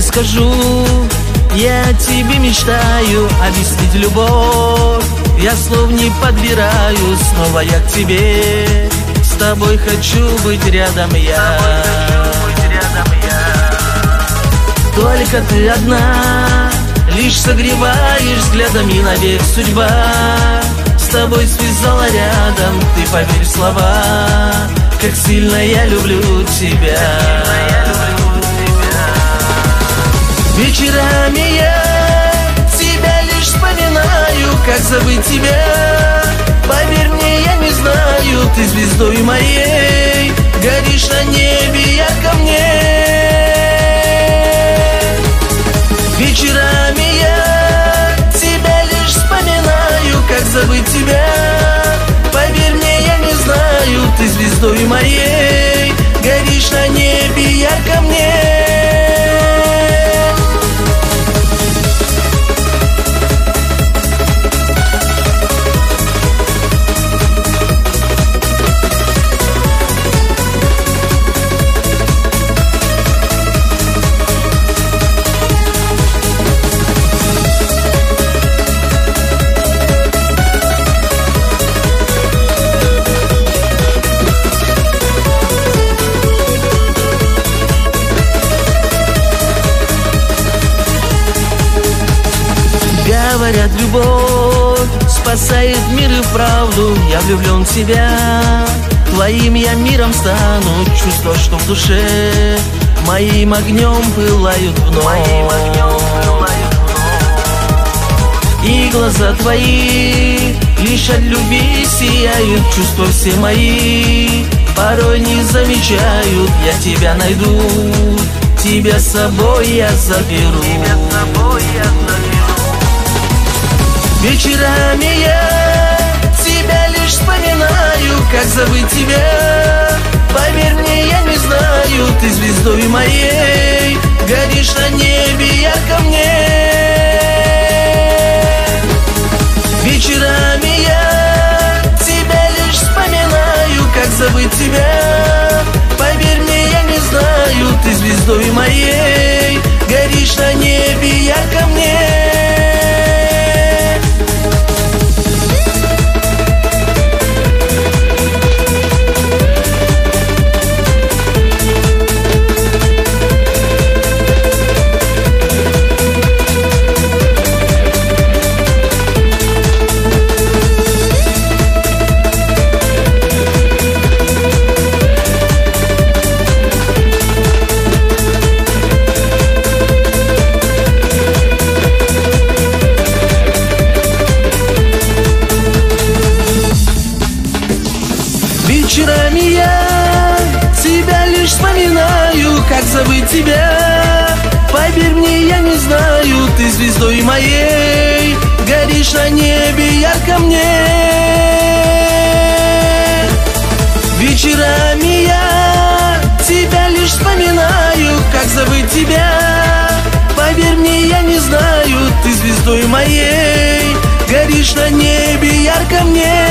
скажу. Я о тебе мечтаю, объяснить любовь. Я слов не подбираю, снова я к тебе. С тобой хочу быть рядом я. Только ты одна, лишь согреваешь взглядом, и навек судьба с тобой связала рядом. Ты поверь в слова, как сильно я люблю тебя. Вечерами я тебя лишь вспоминаю, как забыть тебя. Поверь мне, я не знаю, ты звездой моей горишь на небе ярко мне. Вечерами я тебя лишь вспоминаю, как забыть тебя. Поверь мне, я не знаю, ты звездой моей горишь на небе ярко мне. Говорят, любовь спасает мир и правду. Я влюблен в тебя, твоим я миром стану. Чувства, что в душе, моим огнем пылают вновь. И глаза твои лишь от любви сияют. Чувства все мои порой не замечают. Я тебя найду, тебя с собой я заберу. Вечерами я тебя лишь вспоминаю, как забыть тебя. Поверь мне, я не знаю, ты звездой моей горишь на небе ярко мне. Вечерами я тебя лишь вспоминаю, как забыть тебя. Поверь мне, я не знаю, ты звездой моей горишь на небе ярко мне. Вечерами я тебя лишь вспоминаю, как забыть тебя. Поверь мне, я не знаю, ты звездой моей горишь на небе ярко мне. Вечерами я тебя лишь вспоминаю, как забыть тебя. Поверь мне, я не знаю, ты звездой моей горишь на небе ярко мне.